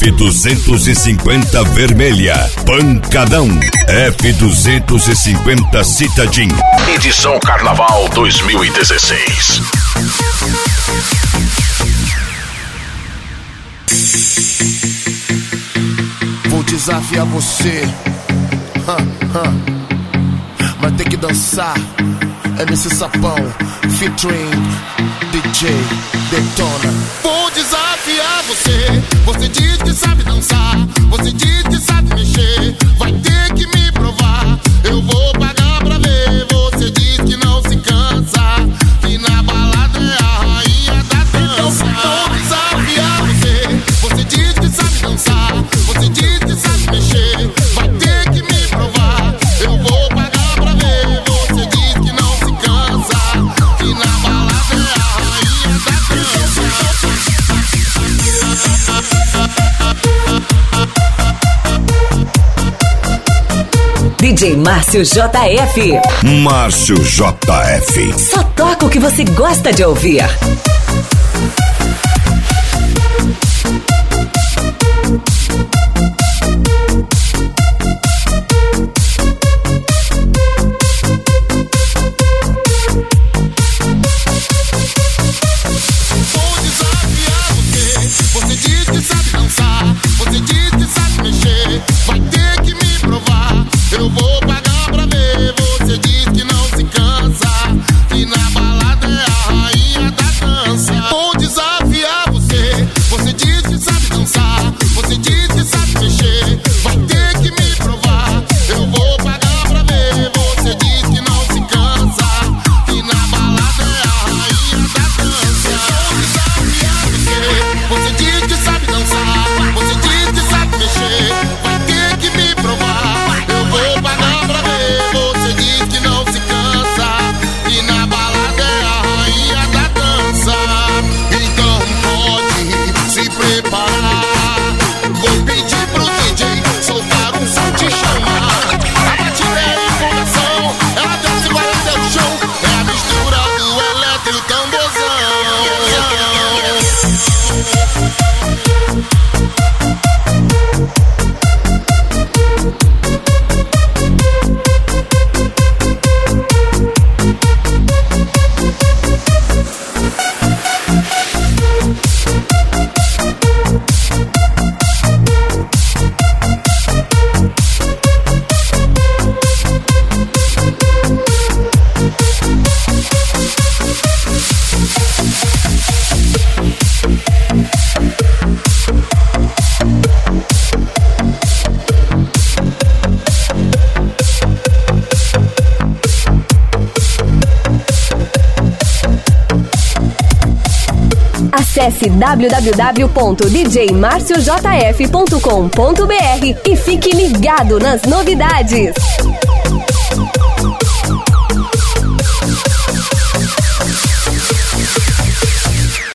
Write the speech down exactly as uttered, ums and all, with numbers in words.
F duzentos e cinquenta vermelha, pancadão. F duzentos e cinquenta Citadin. Edição Carnaval dois mil e dezesseis. Vou desafiar você, ha, ha. Vai ter que dançar. M C Sapão, featuring D J Detona. Vou desafiar você. Você diz que sabe dançar, você diz que sabe mexer. Vai ter que me provar. Eu vou pagar pra ver. Você diz que não se cansa, que na balada é a rainha da dança. Vou desafiar você. Você diz que sabe dançar, você diz que sabe mexer. Vai ter que me provar. Eu vou pagar pra ver. Você diz que não se cansa, que na balada é a rainha da dança. D J Márcio J F. Márcio J F. Só toca o que você gosta de ouvir. Eu vou pagar pra ver. Você diz que não se cansa, que na balada é a rainha da dança. Vou desafiar você. Você diz que sabe dançar, você diz que sabe mexer. Vai ter que me provar. Eu vou pagar pra ver. Você diz que não se cansa, que na balada é a rainha da dança. Vou desafiar você. Você diz que sabe dançar, você diz que sabe mexer. Vai ter que me provar. Vou pagar pra ver. Você diz que não se cansa, e na balada é a rainha da dança. Então pode se preparar. Vou pedir pro D J soltar um som, te chamar. A batida é empolgação, ela desce e vai até o chão. É a mistura do elétrico e tamborzão. Acesse w w w ponto d j marcio j f ponto com ponto b r e fique ligado nas novidades.